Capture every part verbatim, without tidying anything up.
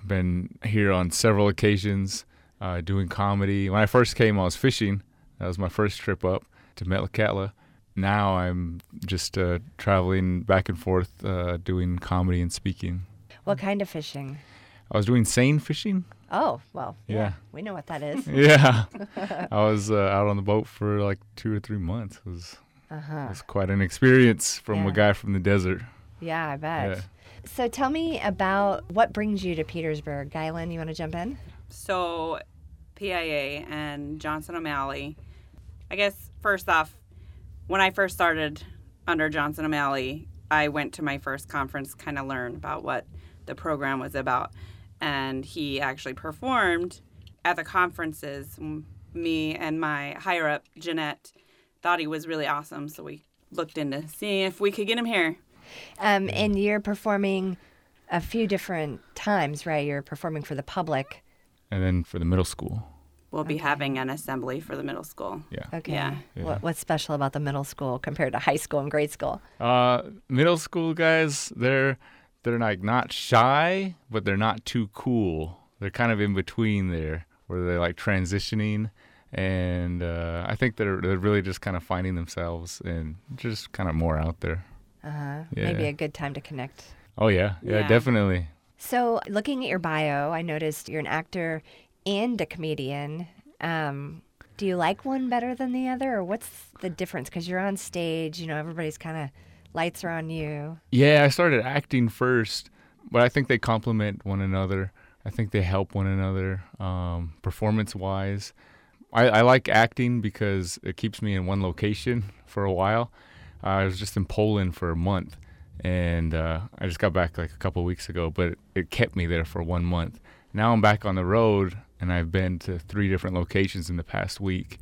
been here on several occasions uh, doing comedy. When I first came, I was fishing. That was my first trip up to Metlakatla. Now I'm just uh, traveling back and forth uh, doing comedy and speaking. What kind of fishing? I was doing seine fishing. Oh, well, yeah, Yeah. we know what that is. Yeah. I was uh, out on the boat for like two or three months. It was, Uh-huh. it was quite an experience from Yeah. a guy from the desert. Yeah, I bet. Yeah. So tell me about what brings you to Petersburg. Guylan, you want to jump in? So, P I A and Johnson O'Malley. I guess first off, when I first started under Johnson O'Malley, I went to my first conference, kind of learn about what the program was about. And he actually performed at the conferences. M- Me and my higher up, Jeanette, thought he was really awesome. So we looked into seeing if we could get him here. Um, and you're performing a few different times, right? You're performing for the public. And then for the middle school. We'll be having an assembly for the middle school. Yeah. Okay. Yeah. Yeah. What, what's special about the middle school compared to high school and grade school? Uh, middle school guys, they're they're like not shy, but they're not too cool. They're kind of in between there, where they're like transitioning, and uh, I think they're they're really just kind of finding themselves and just kind of more out there. Uh-huh. Yeah. Maybe a good time to connect. Oh yeah, yeah, Yeah. definitely. So looking at your bio, I noticed you're an actor and a comedian. Um, do you like one better than the other, or what's the difference? Because you're on stage, you know, everybody's kind of, lights are on you. Yeah, I started acting first, but I think they complement one another. I think they help one another um, performance-wise. I, I like acting because it keeps me in one location for a while. Uh, I was just in Poland for a month, and uh, I just got back like a couple of weeks ago, but it, it kept me there for one month. Now I'm back on the road, and I've been to three different locations in the past week.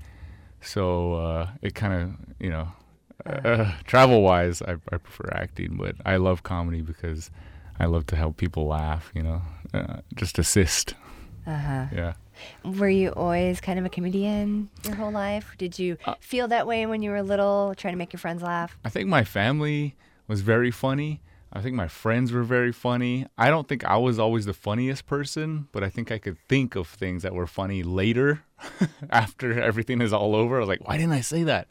So uh, it kind of, you know, uh, travel-wise, I, I prefer acting, but I love comedy because I love to help people laugh, you know, uh, just assist. Uh-huh. Yeah. Were you always kind of a comedian your whole life? Did you Uh, feel that way when you were little, trying to make your friends laugh? I think my family was very funny. I think my friends were very funny. I don't think I was always the funniest person, but I think I could think of things that were funny later after everything is all over. I was like, why didn't I say that?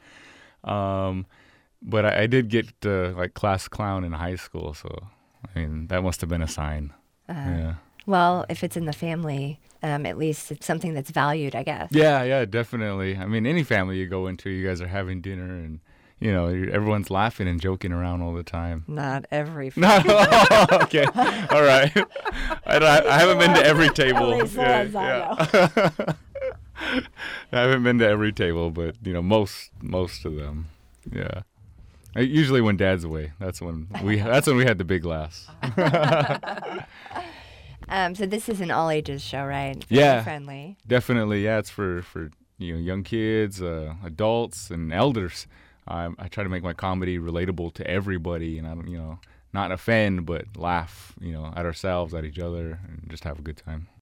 Um, but I, I did get uh, like class clown in high school, so I mean that must have been a sign. Uh-huh. Yeah. Well, if it's in the family, um, at least it's something that's valued, I guess. Yeah, yeah, definitely. I mean, any family you go into, you guys are having dinner, and you know, you're- everyone's laughing and joking around all the time. Not every No, okay, all right. I, don't- I haven't been to every table. At least the ones I yeah. I haven't been to every table, but you know, most most of them. Yeah. Uh, Usually when Dad's away, that's when we that's when we had the big laughs. Um, so this is an all ages show, right? Yeah. Friendly. Definitely, yeah. It's for for you know young kids, uh, adults, and elders. I I try to make my comedy relatable to everybody, and I don't you know not offend, but laugh you know at ourselves, at each other, and just have a good time.